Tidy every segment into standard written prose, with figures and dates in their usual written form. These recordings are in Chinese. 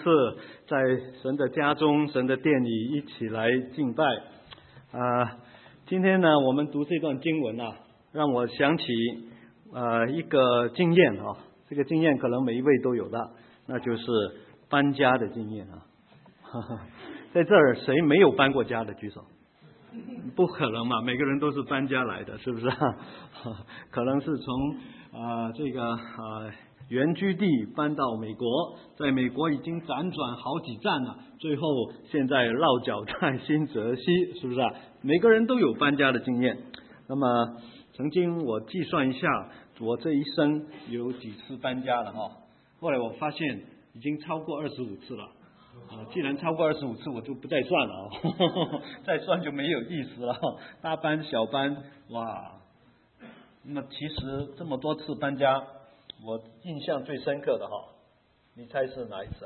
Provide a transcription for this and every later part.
在神的家中、神的殿里一起来敬拜。今天呢，我们读这段经文啊，让我想起一个经验啊，这个经验可能每一位都有的，那就是搬家的经验啊。在这儿谁没有搬过家的举手？不可能嘛，每个人都是搬家来的，是不是？可能是从原居地搬到美国，在美国已经辗转好几站了，最后现在落脚在新泽西，是不是啊？每个人都有搬家的经验。那么曾经我计算一下，我这一生有几次搬家了哈？后来我发现已经超过25次了。既然超过25次，我就不再算了再算就没有意思了。大搬小搬，哇！那么其实这么多次搬家，我印象最深刻的哈，你猜是哪一次啊？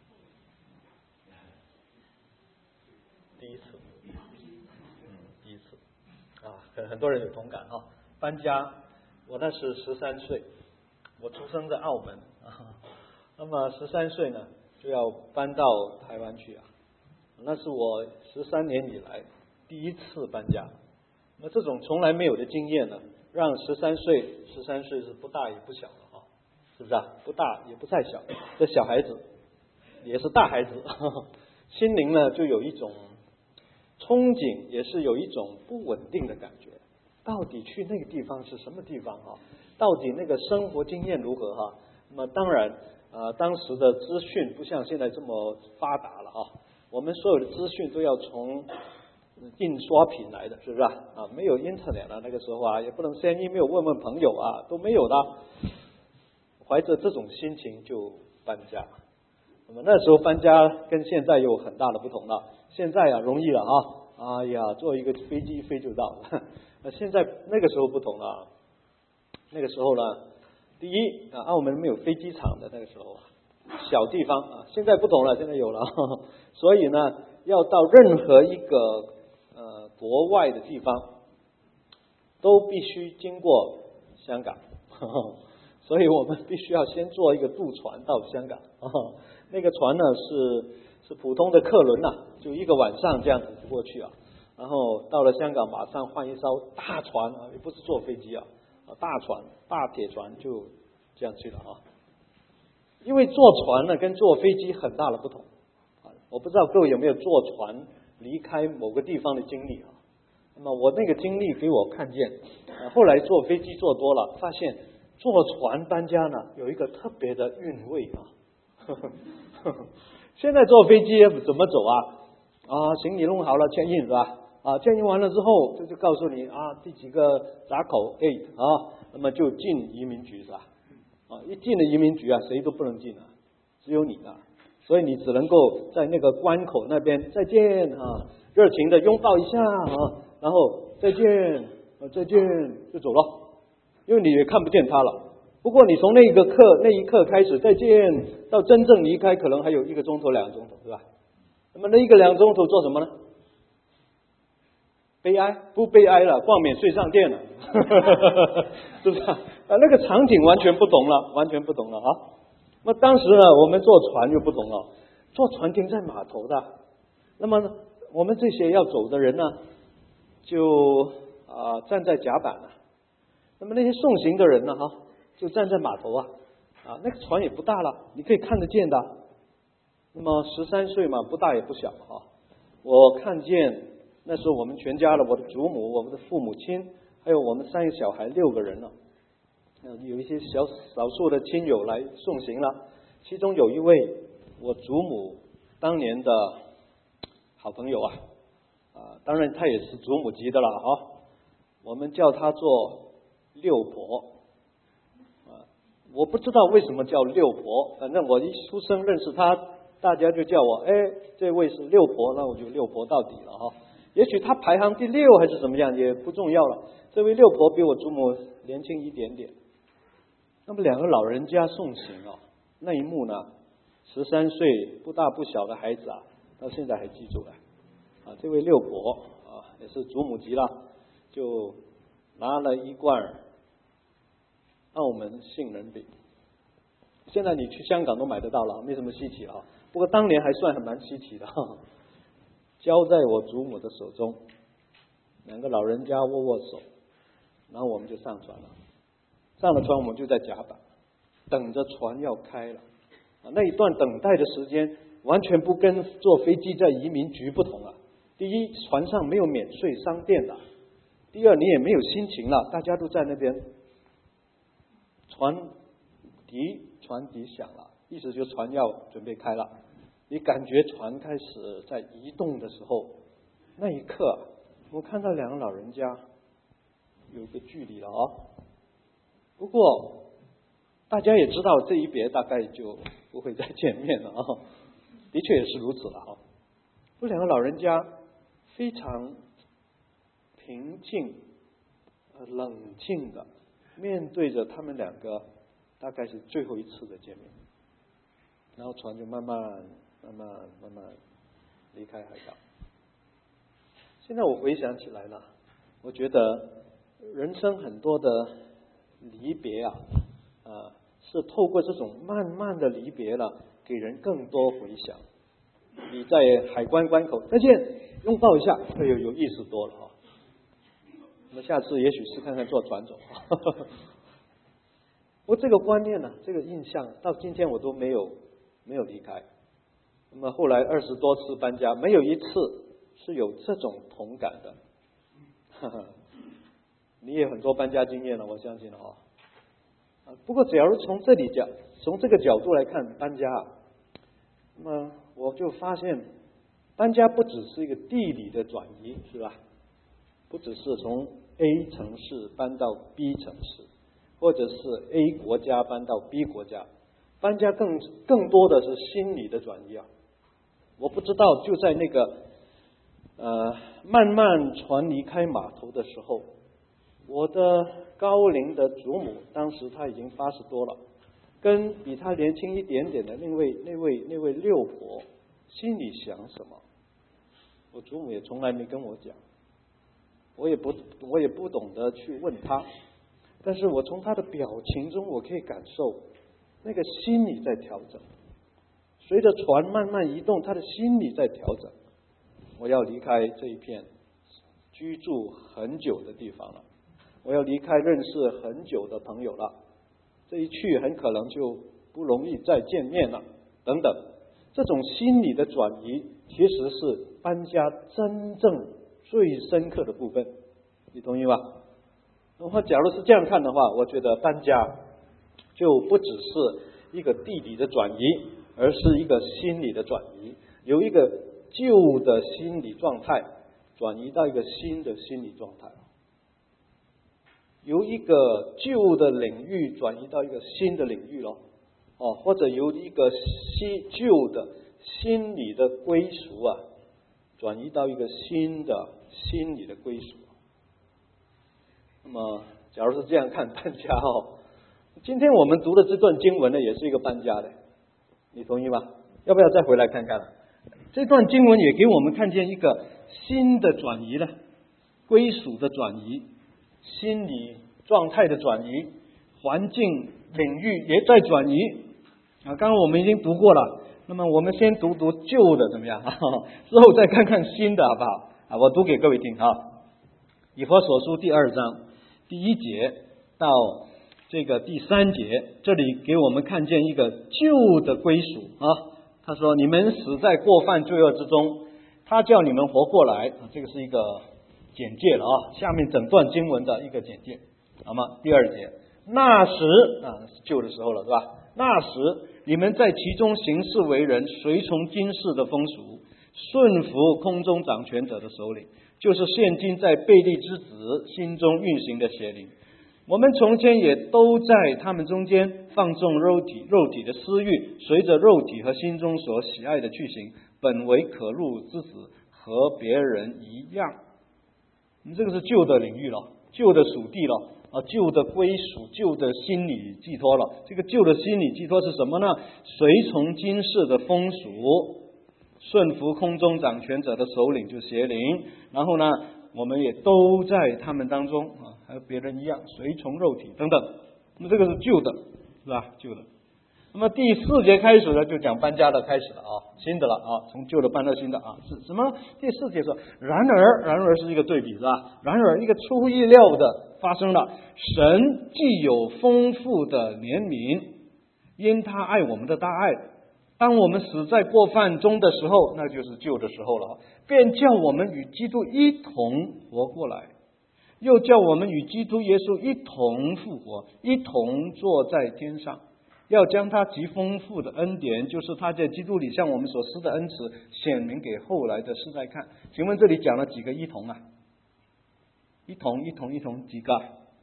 第一次，第一次啊，很多人有同感哈。搬家，我那时13岁，我出生在澳门那么13岁呢，就要搬到台湾去啊，那是我13年以来第一次搬家。那这种从来没有的经验呢，让13岁是不大也不小了啊，是不是啊？不大也不太小，这小孩子也是大孩子，心灵呢就有一种憧憬，也是有一种不稳定的感觉。到底去那个地方是什么地方啊？到底那个生活经验如何哈？那么当然当时的资讯不像现在这么发达了啊，我们所有的资讯都要从印刷品来的，是不是啊？没有 internet 那个时候啊，也不能 send email 问问朋友啊，都没有的。怀着这种心情就搬家。那么那时候搬家跟现在有很大的不同了。现在啊容易了啊，哎呀，坐一个飞机飞就到了。现在那个时候不同了。那个时候呢，第一澳门没有飞机场的那个时候，小地方啊，现在不同了，现在有了。所以呢，要到任何一个国外的地方，都必须经过香港。所以我们必须要先坐一个渡船到香港。那个船呢是普通的客轮就一个晚上这样子过去啊。然后到了香港，马上换一艘大船也不是坐飞机大船大铁船就这样去了因为坐船呢跟坐飞机很大的不同我不知道各位有没有坐船离开某个地方的经历那么我那个经历给我看见后来坐飞机坐多了，发现坐船搬家呢有一个特别的韵味现在坐飞机怎么走行李弄好了check in是吧check in完了之后就告诉你第几个闸口 8那么就进移民局是吧一进了移民局谁都不能进只有你所以你只能够在那个关口那边再见热情的拥抱一下然后再见就走了，因为你也看不见他了。不过你从那一刻开始再见到真正离开，可能还有1个钟头2个钟头是吧？那么那1个2个钟头做什么呢？悲哀？不悲哀了，逛免税商店了是不是那个场景完全不同了那当时呢我们坐船就不同了，坐船停在码头的，那么我们这些要走的人呢就站在甲板那么那些送行的人呢就站在码头那个船也不大了，你可以看得见的。那么13岁嘛，不大也不小我看见那时候我们全家了，我的祖母、我们的父母亲，还有我们3个小孩6个人有一些少数的亲友来送行了。其中有一位我祖母当年的好朋友当然他也是祖母级的了我们叫他做六婆我不知道为什么叫六婆，反正我一出生认识他，大家就叫我这位是六婆，那我就六婆到底了也许他排行第6还是怎么样也不重要了。这位六婆比我祖母年轻一点点。那么2个老人家送行那一幕呢，13岁不大不小的孩子到现在还记住了这位六婆也是祖母级了，就拿了一罐澳门杏仁饼。现在你去香港都买得到了，没什么稀奇不过当年还算蛮稀奇的，交在我祖母的手中，两个老人家握握手，然后我们就上船了。上了船，我们就在甲板等着船要开了。那一段等待的时间完全不跟坐飞机在移民局不同啊。第一，船上没有免税商店了；第二，你也没有心情了，大家都在那边。船笛响了，意思就是船要准备开了。你感觉船开始在移动的时候，那一刻我看到两个老人家有个距离了不过大家也知道这一别大概就不会再见面了的确也是如此了这两个老人家非常平静冷静的面对着他们两个大概是最后一次的见面，然后船就慢慢离开海港。现在我回想起来了，我觉得人生很多的离别是透过这种慢慢的离别了，给人更多回想。你在海关关口再见，拥抱一下，有意思多了那么下次也许是看看坐船走不过这个观念这个印象到今天我都没有离开。那么后来20多次搬家，没有一次是有这种同感的你也很多搬家经验了，我相信不过假如从这个角度来看搬家，那么我就发现搬家不只是一个地理的转移，是吧？不只是从 A 城市搬到 B 城市，或者是 A 国家搬到 B 国家，搬家更多的是心理的转移我不知道就在那个慢慢船离开码头的时候，我的高龄的祖母，当时她已经80多了，跟比她年轻一点点的那位六婆心里想什么，我祖母也从来没跟我讲，我也不懂得去问她，但是我从她的表情中我可以感受那个心理在调整。随着船慢慢移动，她的心理在调整，我要离开这一片居住很久的地方了，我要离开认识很久的朋友了，这一去很可能就不容易再见面了等等。这种心理的转移其实是搬家真正最深刻的部分，你同意吗？那么假如是这样看的话，我觉得搬家就不只是一个地理的转移，而是一个心理的转移，由一个旧的心理状态转移到一个新的心理状态，由一个旧的领域转移到一个新的领域或者由一个旧的心理的归属转移到一个新的心理的归属。那么假如是这样看搬家今天我们读的这段经文呢，也是一个搬家的，你同意吗？要不要再回来看看这段经文也给我们看见一个新的转移了，归属的转移，心理状态的转移，环境领域也在转移刚刚我们已经读过了，那么我们先读旧的怎么样之后再看看新的好不好我读给各位听以弗所书第2章第1节到这个第3节，这里给我们看见一个旧的归属他说你们死在过犯罪恶之中，他叫你们活过来这个是一个简介了下面整段经文的一个简介好吗？第2节，那时是旧的时候了是吧？那时你们在其中行事为人，随从今世的风俗，顺服空中掌权者的首领，就是现今在悖逆之子心中运行的邪灵。我们从前也都在他们中间放纵肉体的私欲，随着肉体和心中所喜爱的去行，本为可怒之子，和别人一样。这个是旧的领域了，旧的属地了旧的归属，旧的心理寄托了。这个旧的心理寄托是什么呢？随从今世的风俗，顺服空中掌权者的首领，就邪灵。然后呢，我们也都在他们当中和别人一样随从肉体等等。那么这个是旧的，是吧？旧的。 那么第4节开始呢，就讲搬家的开始了新的了从旧的搬到新的是什么？第4节说，然而是一个对比是吧？然而一个出乎意料的发生了，神既有丰富的怜悯，因他爱我们的大爱，当我们死在过犯中的时候，那就是旧的时候了，便叫我们与基督一同活过来，又叫我们与基督耶稣一同复活，一同坐在天上，要将他极丰富的恩典，就是他在基督里向我们所施的恩慈，显明给后来的世代看。请问这里讲了几个一同一同几个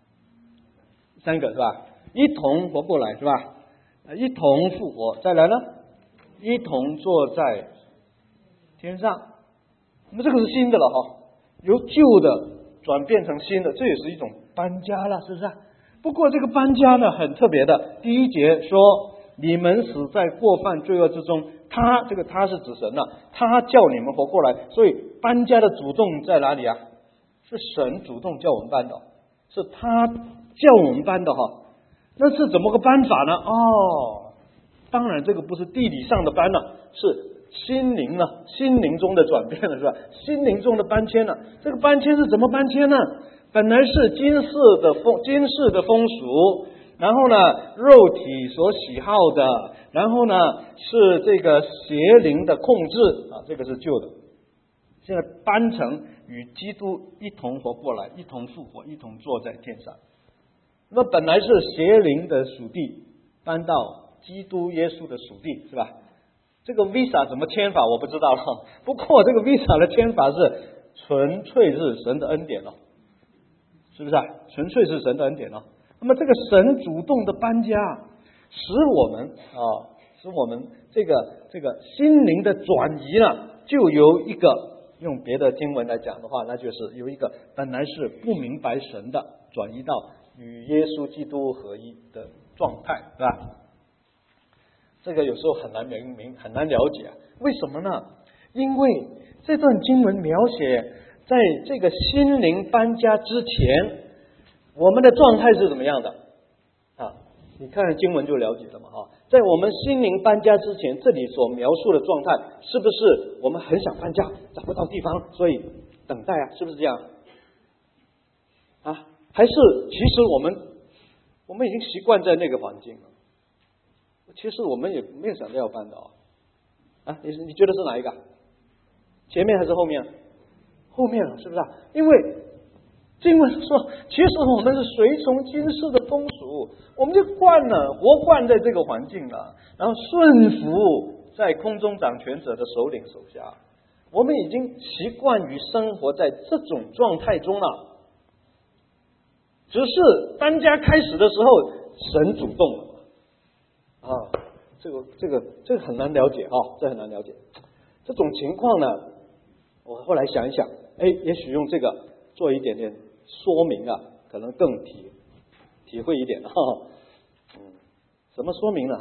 ？3个是吧？一同活过来是吧？一同复活，再来呢？一同坐在天上。那么这个是新的了由旧的转变成新的，这也是一种搬家了，是不是？不过这个搬家呢很特别的，第1节说你们死在过犯罪恶之中，这个他是指神他叫你们活过来，所以搬家的主动在哪里啊？是神主动叫我们搬的，是他叫我们搬的那是怎么个搬法呢？当然这个不是地理上的搬了，是心灵中的转变了，是吧？心灵中的搬迁了。这个搬迁是怎么搬迁呢？本来是今世的风俗，然后呢肉体所喜好的，然后呢是这个邪灵的控制这个是旧的。现在搬成与基督一同活过来，一同复活，一同坐在天上。那么本来是邪灵的属地，搬到基督耶稣的属地，是吧？这个 visa 怎么签法我不知道了，不过这个 visa 的签法是纯粹是神的恩典是不是纯粹是神的恩典那么这个神主动的搬家，使我们这个心灵的转移呢，就由一个用别的经文来讲的话，那就是由一个本来是不明白神的，转移到与耶稣基督合一的状态，是吧？这个有时候很难很难了解为什么呢？因为这段经文描写在这个心灵搬家之前，我们的状态是怎么样的你看经文就了解了嘛在我们心灵搬家之前，这里所描述的状态，是不是我们很想搬家，找不到地方，所以等待是不是这样还是其实我们已经习惯在那个环境了？其实我们也没有想到要搬的你觉得是哪一个？前面还是后面？后面了，是不是因为经文说，其实我们是随从今世的风俗，我们就活惯在这个环境了，然后顺服在空中掌权者的首领手下，我们已经习惯于生活在这种状态中了。只是搬家开始的时候，神主动了这个很难了解这很难了解。这种情况呢，我后来想一想，也许用这个做一点点说明可能更体会一点怎么说明呢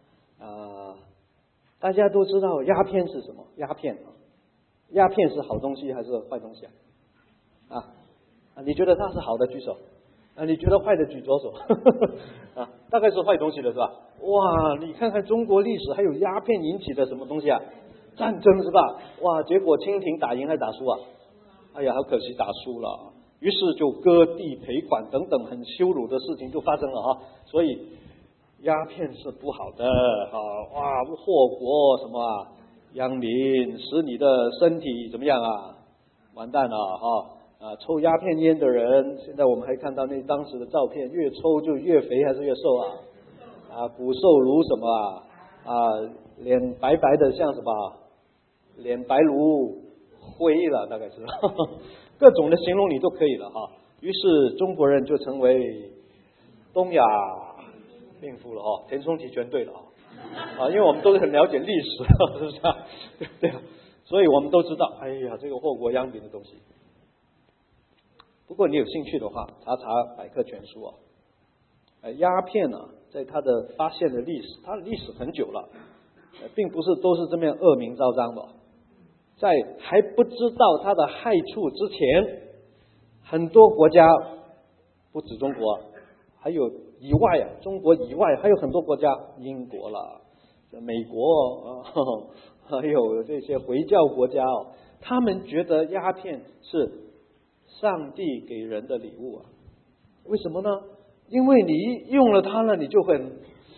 大家都知道鸦片是什么？鸦片是好东西还是坏东西你觉得它是好的举手你觉得坏的举左手大概是坏东西的是吧？哇，你看看中国历史还有鸦片引起的什么东西战争是吧？哇，结果清廷打赢还打输哎呀，好可惜打输了，于是就割地赔款等等很羞辱的事情就发生了所以鸦片是不好的哇，祸国什么殃民，使你的身体怎么样完蛋了抽鸦片烟的人，现在我们还看到那当时的照片，越抽就越肥还是越瘦骨瘦如什么脸白白的像什么，脸白如灰了，大概是各种的形容你都可以了于是中国人就成为东亚病夫了田中体全对了因为我们都是很了解历史是不是对所以我们都知道哎呀这个祸国殃民的东西。不过你有兴趣的话，查百科全书鸦片在它的发现的历史，它的历史很久了并不是都是这么样恶名昭彰的在还不知道它的害处之前，很多国家不止中国，还有以外啊，中国以外还有很多国家，英国啦、美国还有这些回教国家哦，他们觉得鸦片是上帝给人的礼物啊。为什么呢？因为你用了它了，你就会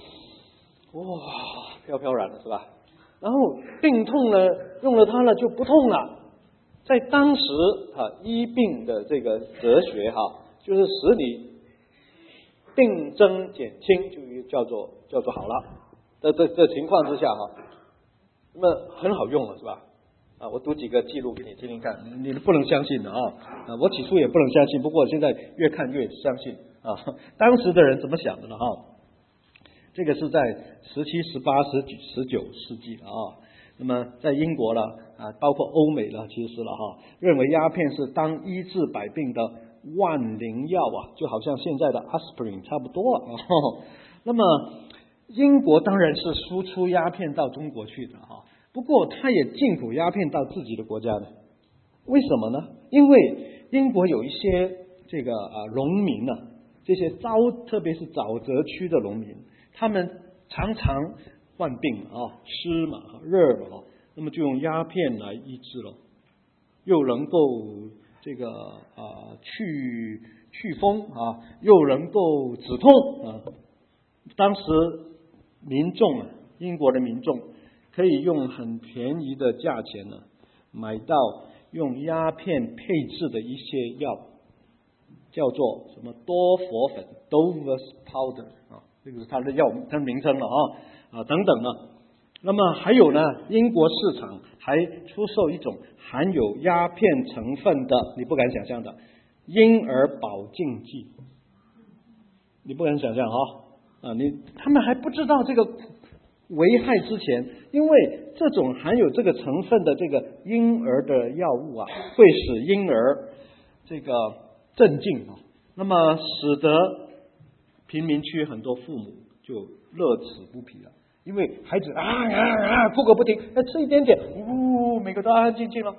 飘飘然了，是吧？然后病痛呢，用了它了就不痛了。在当时医病的这个哲学就是使你病症减轻，就叫做好了的情况之下那么很好用了，是吧？我读几个记录给你听听看，你不能相信的我起初也不能相信，不过现在越看越相信当时的人怎么想的呢这个是在17、18、19世纪那么在英国了包括欧美了，其实了认为鸦片是当医治百病的万灵药就好像现在的 aspirin 差不多那么英国当然是输出鸦片到中国去的不过他也进口鸦片到自己的国家的。为什么呢？因为英国有一些这个农民这些特别是沼泽区的农民，他们常常患病湿嘛热嘛那么就用鸦片来医治了，又能够这个祛风又能够止痛当时民众英国的民众可以用很便宜的价钱买到用鸦片配制的一些药，叫做什么多佛粉 Dover's Powder 这个是它的它的名称了等等那么还有呢，英国市场还出售一种含有鸦片成分的你不敢想象的婴儿保健剂，你不敢想象他们还不知道这个危害之前，因为这种含有这个成分的这个婴儿的药物会使婴儿这个镇静那么使得贫民区很多父母就乐此不疲了，因为孩子哭个不停，吃一点点每个都安安静静了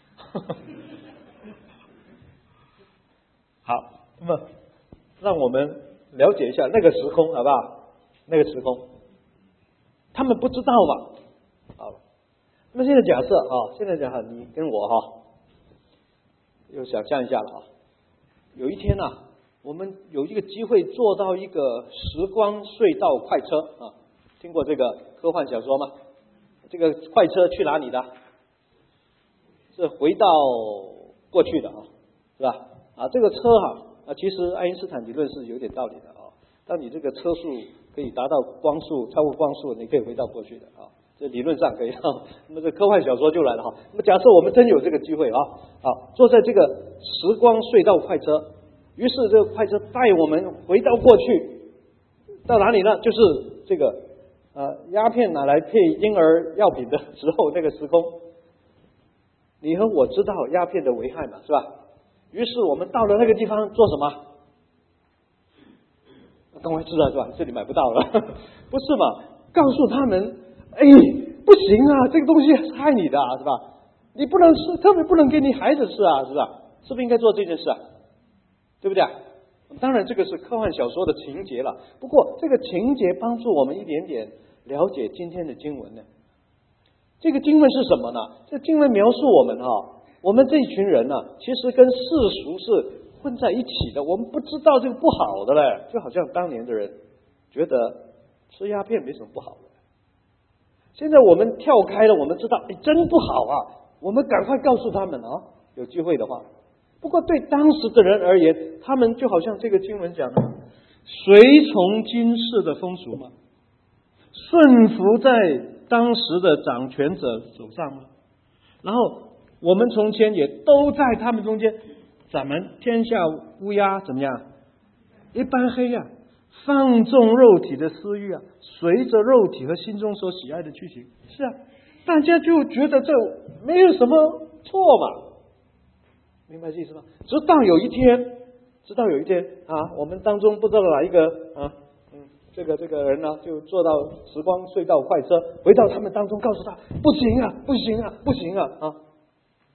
好，那么让我们了解一下那个时空好不好？那个时空他们不知道吧？好，那么现在假设你跟我又想象一下了有一天我们有一个机会坐到一个时光隧道快车听过这个科幻小说吗？这个快车去哪里的？是回到过去的是吧？这个车其实爱因斯坦理论是有点道理的当你这个车速可以达到光速，超过光速，你可以回到过去的这理论上可以那么这科幻小说就来了那么假设我们真有这个机会坐在这个时光隧道快车，于是这个快车带我们回到过去，到哪里呢？就是这个鸦片拿来配婴儿药品的时候那个时空。你和我知道鸦片的危害嘛，是吧？于是我们到了那个地方做什么？赶快知道是吧？这里买不到了不是嘛？告诉他们不行这个东西是害你的是吧？你不能吃，特别不能给你孩子吃是吧？是不是应该做这件事对不对？当然这个是科幻小说的情节了，不过这个情节帮助我们一点点了解今天的经文呢。这个经文是什么呢？这经文描述我们我们这一群人其实跟世俗是混在一起的，我们不知道这个不好的嘞，就好像当年的人觉得吃鸦片没什么不好的。现在我们跳开了，我们知道真不好我们赶快告诉他们有机会的话。不过对当时的人而言，他们就好像这个经文讲的，随从今世的风俗嘛，顺服在当时的掌权者手上嘛。然后我们从前也都在他们中间，咱们天下乌鸦怎么样？一般黑放纵肉体的私欲随着肉体和心中所喜爱的去行。是大家就觉得这没有什么错嘛，明白这意思吗？直到有一天我们当中不知道哪一个这个人就坐到时光隧道快车回到他们当中，告诉他不行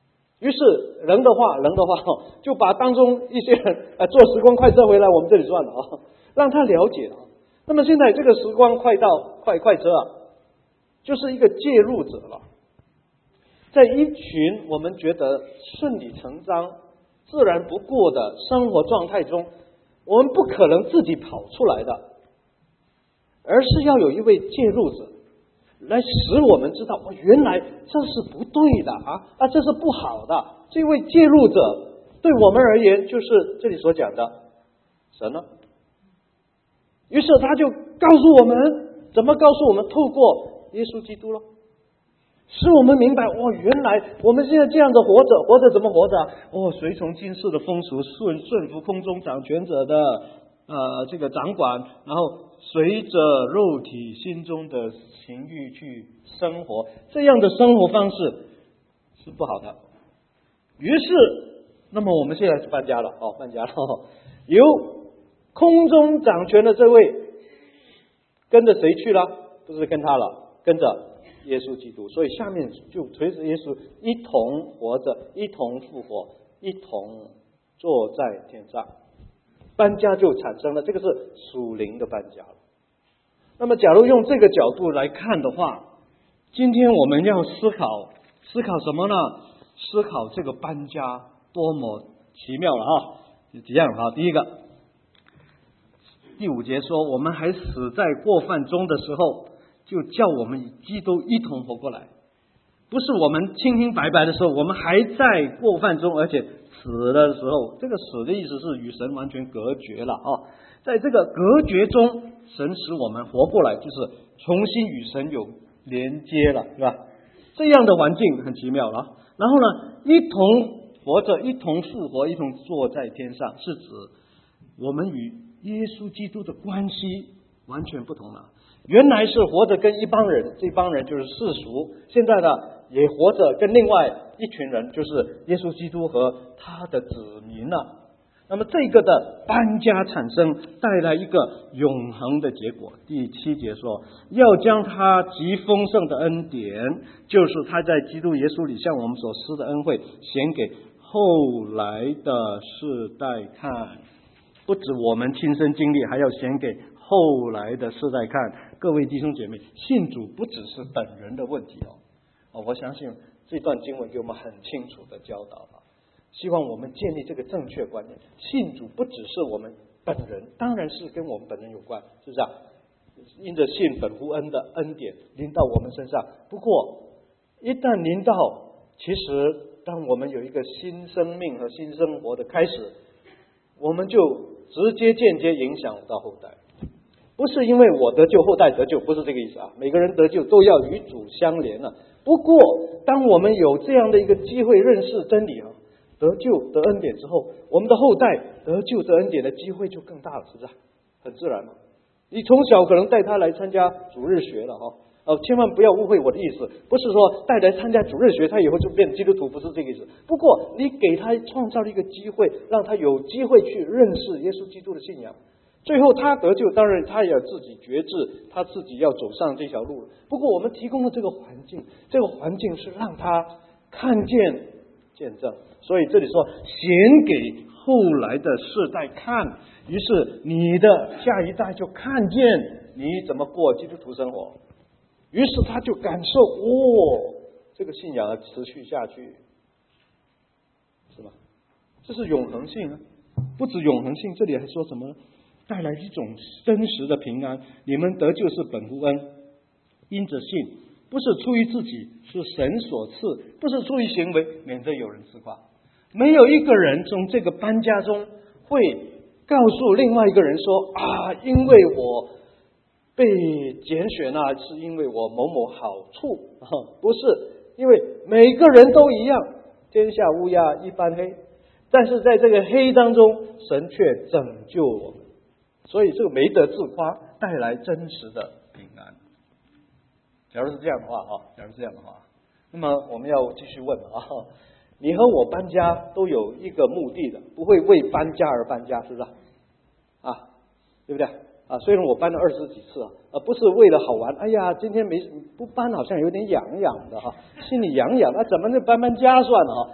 于是人的话就把当中一些人坐时光快车回来我们这里转了啊，让他了解啊。那么现在这个时光快车啊，就是一个介入者了。在一群我们觉得顺理成章、自然不过的生活状态中，我们不可能自己跑出来的，而是要有一位介入者来使我们知道，原来这是不对的啊，这是不好的。这位介入者对我们而言，就是这里所讲的神呢。于是他就告诉我们，怎么告诉我们？透过耶稣基督了，使我们明白，原来我们现在这样的活着怎么活着？随从今世的风俗，顺服空中掌权者的这个掌管，然后随着肉体心中的情欲去生活，这样的生活方式是不好的。于是，那么我们现在是搬家了，由空中掌权的这位跟着谁去了？不是跟他了，跟着耶稣基督。所以下面就随着耶稣一同活着，一同复活，一同坐在天上。搬家就产生了，这个是属灵的搬家了。那么假如用这个角度来看的话，今天我们要思考什么呢？思考这个搬家多么奇妙了啊！有几样啊。第一个，第5节说，我们还死在过犯中的时候，就叫我们与基督一同活过来。不是我们清清白白的时候，我们还在过犯中，而且死的时候，这个死的意思是与神完全隔绝了啊。在这个隔绝中，神使我们活过来，就是重新与神有连接了，是吧？这样的环境很奇妙了。然后呢，一同活着，一同复活，一同坐在天上，是指我们与耶稣基督的关系完全不同了。原来是活着跟一帮人，这帮人就是世俗，现在呢也活着跟另外一群人，就是耶稣基督和他的子民了。那么这个的搬家产生带来一个永恒的结果。第7节说，要将他极丰盛的恩典，就是他在基督耶稣里向我们所施的恩惠，显给后来的世代看。不止我们亲身经历，还要显给后来的世代看。各位弟兄姐妹，信主不只是本人的问题我相信这段经文给我们很清楚的教导了。希望我们建立这个正确观念，信主不只是我们本人，当然是跟我们本人有关，是不是啊？因着信本乎恩的恩典临到我们身上。不过一旦临到，其实当我们有一个新生命和新生活的开始，我们就直接间接影响到后代。不是因为我得救后代得救，不是这个意思啊。每个人得救都要与主相连了。不过当我们有这样的一个机会认识真理得救得恩典之后，我们的后代得救得恩典的机会就更大了，是不是？很自然嘛。你从小可能带他来参加主日学了千万不要误会我的意思，不是说带来参加主日学他以后就变基督徒，不是这个意思。不过你给他创造了一个机会，让他有机会去认识耶稣基督的信仰，最后他得救，当然他也要自己觉知，他自己要走上这条路。不过我们提供的这个环境，这个环境是让他看见见证，所以这里说显给后来的世代看，于是你的下一代就看见你怎么过基督徒生活，于是他就感受这个信仰要持续下去，是吧？这是永恒性不止永恒性，这里还说什么呢？带来一种真实的平安。你们得救是本乎恩，因着信，不是出于自己，是神所赐，不是出于行为，免得有人自夸。没有一个人从这个搬家中会告诉另外一个人说因为我被拣选是因为我某某好处，不是，因为每个人都一样，天下乌鸦一般黑，但是在这个黑当中，神却拯救我们，所以这个没得自夸，带来真实的平安。假如是这样的话那么我们要继续问你和我搬家都有一个目的的，不会为搬家而搬家，是不是对不对虽然我搬了20几次不是为了好玩，哎呀今天不搬好像有点痒痒的心里痒痒怎么就搬家算了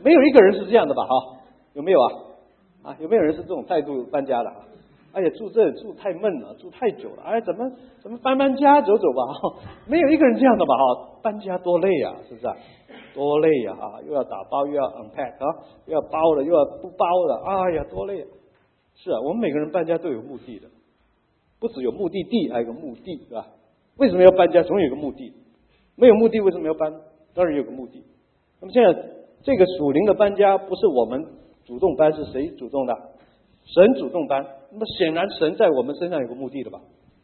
没有一个人是这样的吧？哈，有没有啊？有没有人是这种态度搬家的？哎呀，住这里住太闷了，住太久了，哎，怎么搬家走走吧？没有一个人这样的吧？哈，搬家多累啊，是不是？多累呀！又要打包，又要 unpack 又要包了，又要不包了，哎呀，多累啊！是啊，我们每个人搬家都有目的的，不只有目的地，还有个目的，是吧？为什么要搬家？总有个目的。没有目的为什么要搬？当然有个目的。那么现在这个属灵的搬家不是我们主动搬，是谁主动的？神主动搬。那么显然神在我们身上有个目的的吧？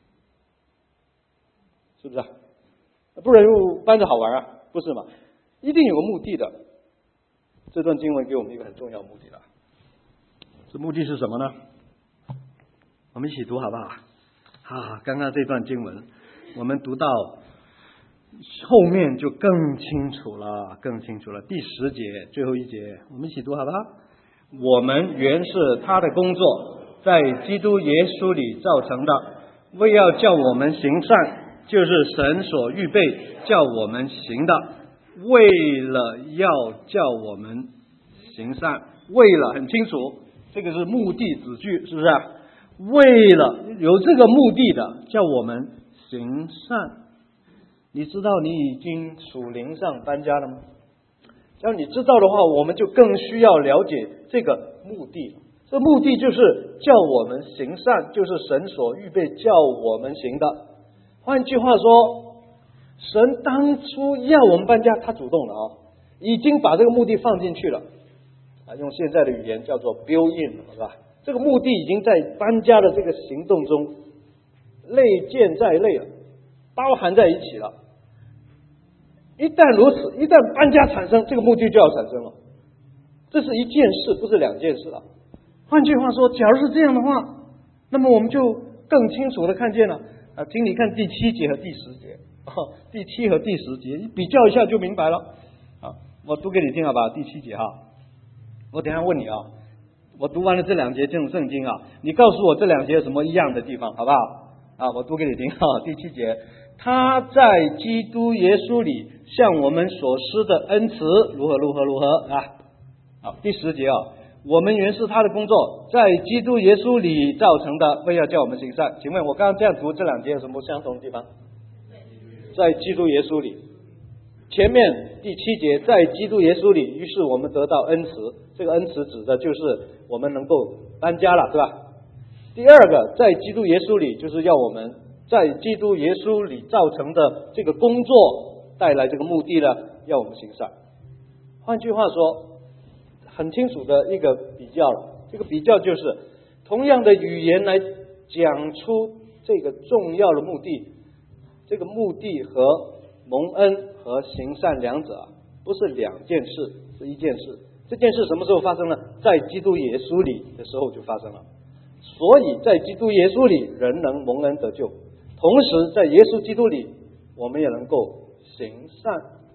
是不是？不然搬着好玩啊？不是嘛？一定有个目的的。这段经文给我们一个很重要的目的了。这目的是什么呢？我们一起读好不好？刚刚这段经文我们读到后面就更清楚了。第10节最后一节，我们一起读好不好？我们原是他的工作，在基督耶稣里造成的，为要叫我们行善，就是神所预备叫我们行的。为了要叫我们行善，为了很清楚，这个是目的子句，是不是？为了有这个目的的叫我们行善。你知道你已经属灵上搬家了吗？只要你知道的话，我们就更需要了解这个目的。这目的就是叫我们行善，就是神所预备叫我们行的。换句话说，神当初要我们搬家，他主动了已经把这个目的放进去了用现在的语言叫做 build in 了，是吧？这个目的已经在搬家的这个行动中内建在内了，包含在一起了。一旦如此，一旦搬家产生，这个目的就要产生了。这是一件事，不是两件事了。换句话说，假如是这样的话，那么我们就更清楚的看见了请你看第7节和第10节第7和第10节比较一下就明白了我读给你听好吧？第7节我等一下问你我读完了这2节这种圣经你告诉我这2节有什么一样的地方，好不好我读给你听第7节，他在基督耶稣里向我们所施的恩慈如何好，第10节我们原是他的工作，在基督耶稣里造成的，为要叫我们行善。请问我刚刚这样读这2节有什么相同的地方？在基督耶稣里。前面第7节在基督耶稣里，于是我们得到恩慈，这个恩慈指的就是我们能够搬家了，对吧？第二个在基督耶稣里，就是要我们在基督耶稣里造成的这个工作带来这个目的呢，要我们行善。换句话说，很清楚的一个比较了，这个比较就是同样的语言来讲出这个重要的目的，这个目的和蒙恩和行善两者不是2件事，是一件事。这件事什么时候发生呢？在基督耶稣里的时候就发生了。所以在基督耶稣里人能蒙恩得救，同时在耶稣基督里我们也能够行善。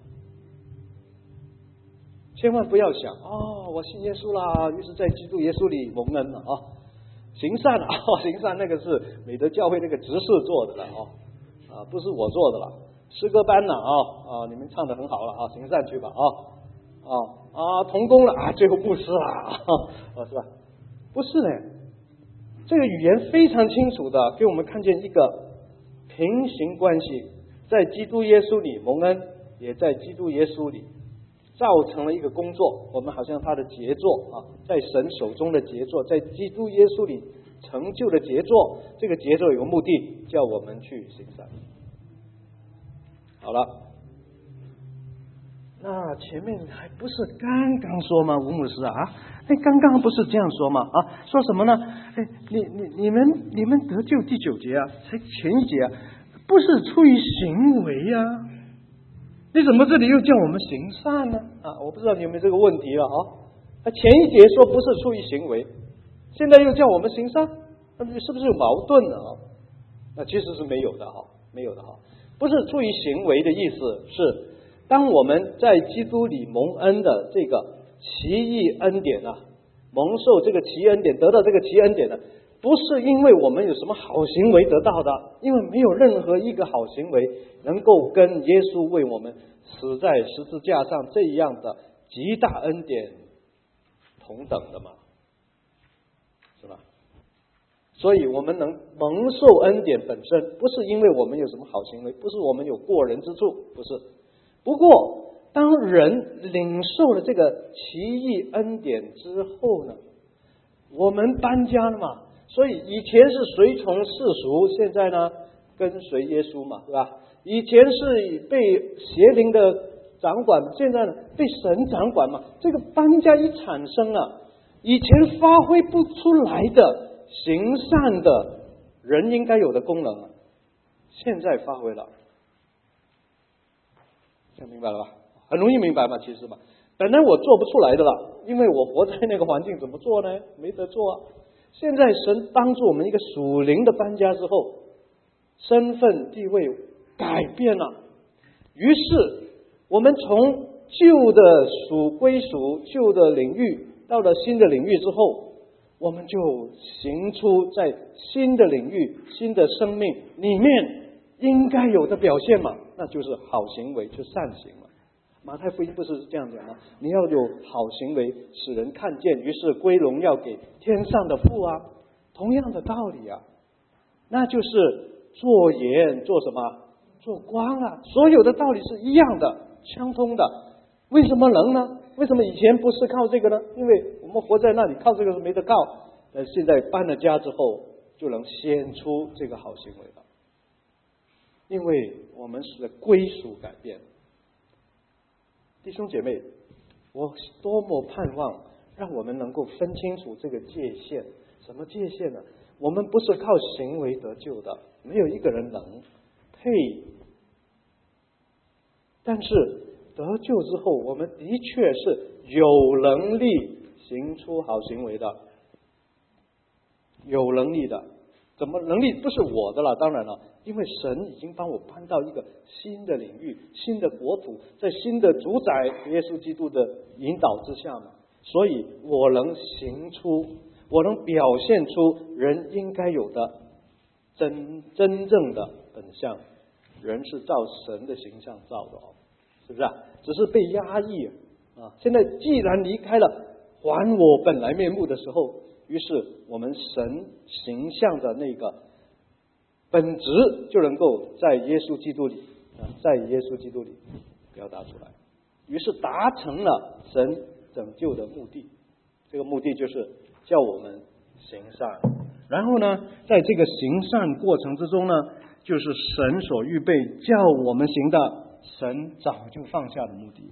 千万不要想我信耶稣啦，于是在基督耶稣里蒙恩了行善了行善那个是美德教会那个执事做的了不是我做的了。诗歌班了你们唱得很好了行善去吧同工了最后布施了是吧？不是呢，这个语言非常清楚的给我们看见一个平行关系，在基督耶稣里蒙恩，也在基督耶稣里造成了一个工作，我们好像他的杰作在神手中的杰作，在基督耶稣里成就的杰作，这个杰作有个目的，叫我们去行善。好了，那前面还不是刚刚说吗？吴牧师刚刚不是这样说吗？说什么呢？你们得救第9节才前1节不是出于行为你怎么这里又叫我们行善呢？我不知道你有没有这个问题了前1节说不是出于行为，现在又叫我们行善，那是不是有矛盾呢？那其实是没有的没有的不是出于行为的意思是，当我们在基督里蒙恩的这个奇异恩典蒙受这个奇异恩典，得到这个奇异恩典不是因为我们有什么好行为得到的，因为没有任何一个好行为能够跟耶稣为我们死在十字架上这样的极大恩典同等的嘛，是吧？所以我们能蒙受恩典本身，不是因为我们有什么好行为，不是我们有过人之处，不是。不过当人领受了这个奇异恩典之后呢，我们搬家了嘛，所以以前是随从世俗，现在呢跟随耶稣嘛，对吧？以前是被邪灵的掌管，现在呢被神掌管嘛。这个搬家一产生了，以前发挥不出来的行善的人应该有的功能，现在发挥了，想明白了吧？很容易明白嘛，其实嘛，本来我做不出来的了，因为我活在那个环境，怎么做呢？没得做啊。现在神帮助我们一个属灵的搬家之后，身份地位改变了，于是我们从旧的归属旧的领域到了新的领域之后，我们就行出在新的领域新的生命里面应该有的表现嘛，那就是好行为，就善行嘛。马太福音不是这样讲吗？你要有好行为使人看见，于是归荣耀给天上的父啊。同样的道理啊，那就是做盐做什么？做光啊。所有的道理是一样的，相通的。为什么能呢？为什么以前不是靠这个呢？因为我们活在那里，靠这个是没得靠。但现在搬了家之后，就能显出这个好行为了。因为我们是归属改变。弟兄姐妹，我多么盼望让我们能够分清楚这个界限。什么界限呢？我们不是靠行为得救的，没有一个人能配。但是得救之后，我们的确是有能力行出好行为的，有能力的。怎么能力不是我的了？当然了，因为神已经帮我搬到一个新的领域、新的国土，在新的主宰耶稣基督的引导之下嘛，所以我能行出，我能表现出人应该有的真正的本相。人是照神的形象造的哦，是不是啊？只是被压抑啊。现在既然离开了还我本来面目的时候，于是我们神形象的那个本质就能够在耶稣基督里在耶稣基督里表达出来，于是达成了神拯救的目的。这个目的就是叫我们行善，然后呢，在这个行善过程之中呢，就是神所预备叫我们行的，神早就放下的目的。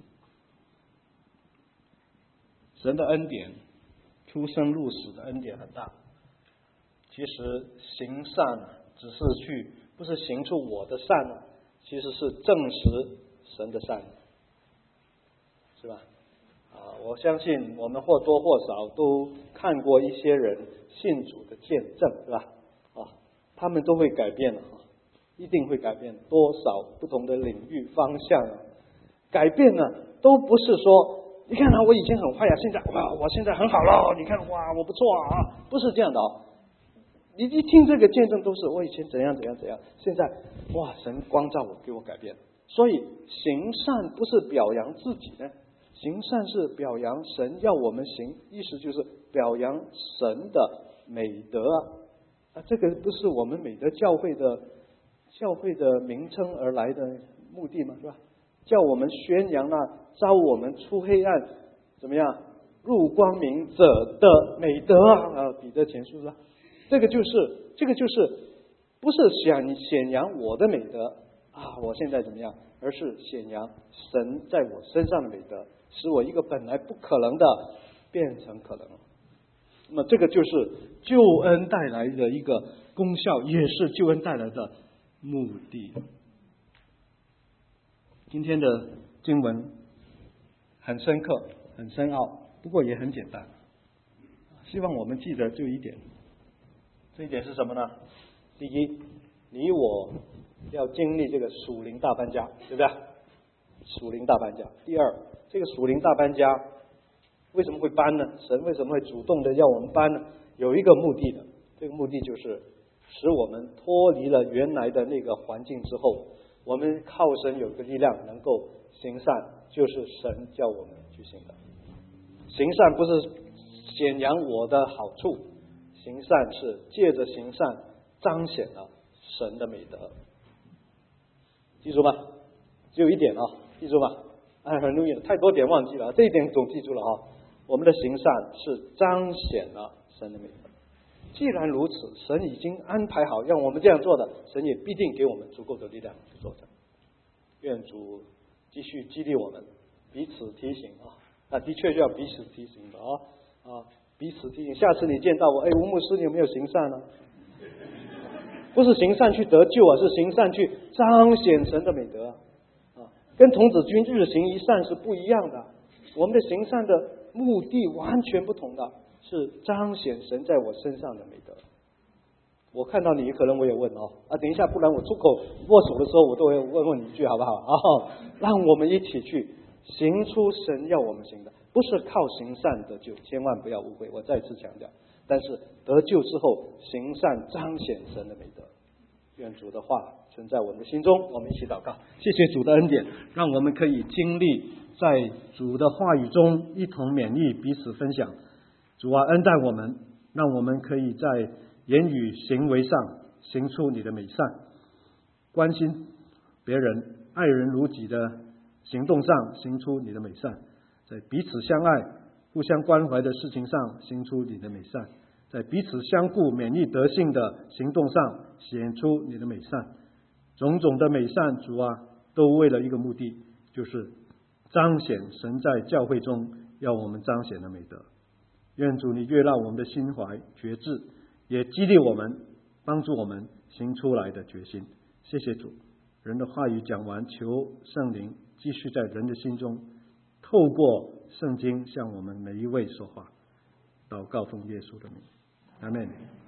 神的恩典，出生入死的恩典很大。其实行善只是不是行出我的善，其实是证实神的善，是吧？我相信我们或多或少都看过一些人信主的见证，是吧？他们都会改变了，一定会改变多少不同的领域方向。改变呢，都不是说你看我以前很坏现在我现在很好了，你看我不错啊，不是这样的哦。你一听这个见证都是我以前怎样，现在神光照我，给我改变。所以行善不是表扬自己呢，行善是表扬神要我们行，意思就是表扬神的美德这个不是我们美德教会的名称而来的目的嘛，是吧？叫我们宣扬招我们出黑暗怎么样入光明者的美德彼得前书是吧？这个就是不是显扬我的美德我现在怎么样，而是显扬神在我身上的美德，使我一个本来不可能的变成可能。那么这个就是救恩带来的一个功效，也是救恩带来的目的。今天的经文很深刻很深奥，不过也很简单，希望我们记得就一点。这一点是什么呢？第一，你我要经历这个属灵大搬家，对不对？属灵大搬家。第二，这个属灵大搬家为什么会搬呢？神为什么会主动的要我们搬呢？有一个目的的，这个目的就是使我们脱离了原来的那个环境之后，我们靠神有个力量能够行善， 就是神叫我们去行的。行善不是显扬我的好处，行善是借着行善彰显了神的美德。记住吗？只有一点记住吗？很容易，太多点忘记了，这一点总记住了我们的行善是彰显了神的美德。既然如此，神已经安排好让我们这样做的，神也必定给我们足够的力量去做的。愿主继续激励我们，彼此提醒的确就要彼此提醒的彼此提醒。下次你见到我，吴牧师，你有没有行善呢？不是行善去得救是行善去彰显神的美德跟童子军日行一善是不一样的。我们的行善的目的完全不同的，是彰显神在我身上的美德。我看到你，可能我也问等一下，不然我出口握手的时候，我都会问你一句，好不好让我们一起去行出神要我们行的，不是靠行善得救，千万不要误会，我再次强调。但是得救之后，行善彰显神的美德。愿主的话存在我们的心中，我们一起祷告。谢谢主的恩典，让我们可以经历在主的话语中一同勉励，彼此分享。主啊，恩待我们，让我们可以在言语行为上行出你的美善，关心别人爱人如己的行动上行出你的美善，在彼此相爱互相关怀的事情上行出你的美善，在彼此相顾勉励德性的行动上显出你的美善。种种的美善，主啊，都为了一个目的，就是彰显神在教会中要我们彰显的美德。愿主你悦纳我们的心怀决志，也激励我们，帮助我们行出来的决心。谢谢主。人的话语讲完，求圣灵继续在人的心中透过圣经向我们每一位说话。祷告奉耶稣的名，阿们。